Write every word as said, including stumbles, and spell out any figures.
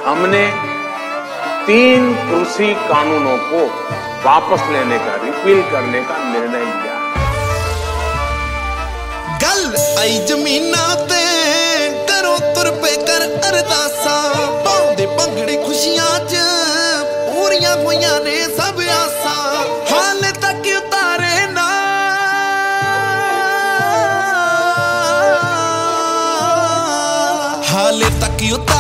हमने तीन कृषि कानूनों को वापस लेने का, रिपील करने का निर्णय लिया। गल आई जमीना ते करो तुर पे कर अरदासा, पाउंदे पंगड़े खुशियां च पूरियां होइयां ने सब आसा, हाले तक उतारे ना हाले तक उतारे